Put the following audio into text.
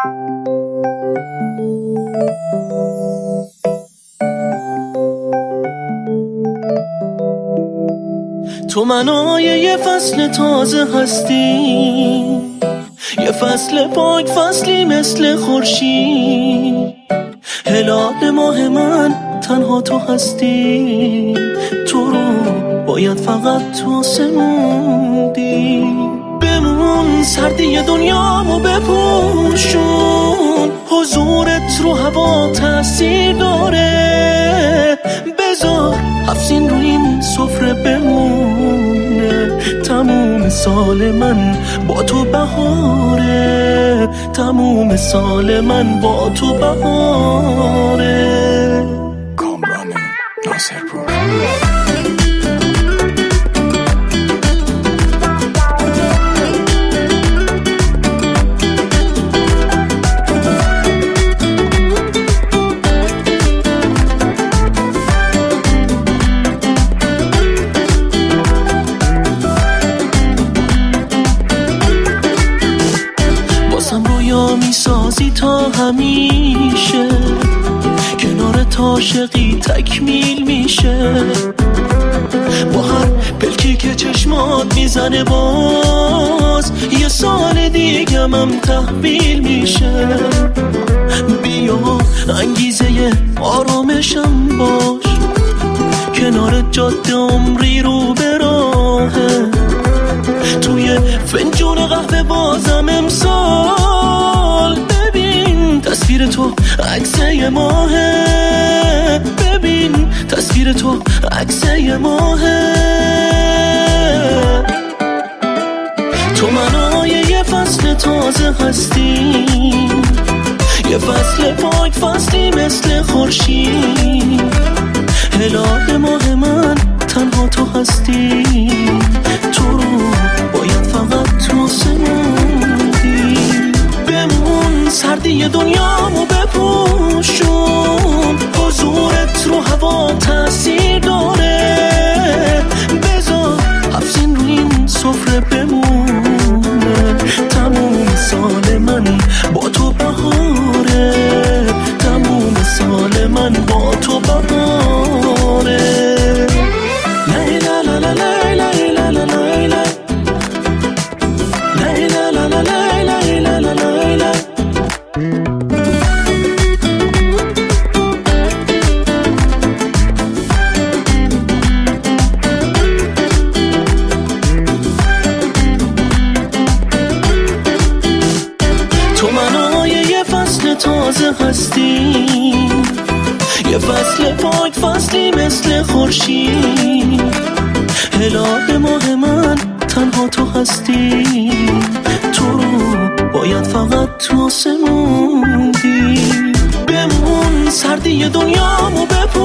تو منای یه فصل تازه هستی، یه فصل پاک، فصلی مثل خورشید. هلال ماه من تنها تو هستی، تو رو باید فقط تو سموندی. بمون سردی دنیامو بپوشون، حضورت رو هوا تأثیر داره. بذار حفظین رو این سفره بمونه، تموم سال من با تو بهاره، تموم سال من با تو بهاره. کامران ناصرپور. میسازی تا همیشه، کنار عاشقی تکمیل میشه. با هر پلکی که چشمات میزنه باز یه سال دیگم هم تحویل میشه. بیا انگیزه آرامشم باش، کنار جاده عمری رو به راهه. توی فنجون قهوه بازم امسال ببین تصویر تو عکسه ماهه، ببین تصویر تو عکسه ماهه. تو منای یه فصل تازه هستی، یه فصل پاک، فصلی مثل خورشید. هلال ماه من تنها تو هستی، تو رو باید فقط تو سموندی. بمون سردی دنیامو بپوشون، حضورت رو هوا تأثیر داره. بذار حفظین رو این سفره بمونه، تموم سال من با تو بهاره، تموم سال من با تو بهاره. تو منای یه فصل تازه هستی، یه فصل پاک، فصلی مثل خورشید. هلال ماه من تنها تو هستی، تو رو باید فقط تو سموندی. بمون سردی دنیامو بپوشون،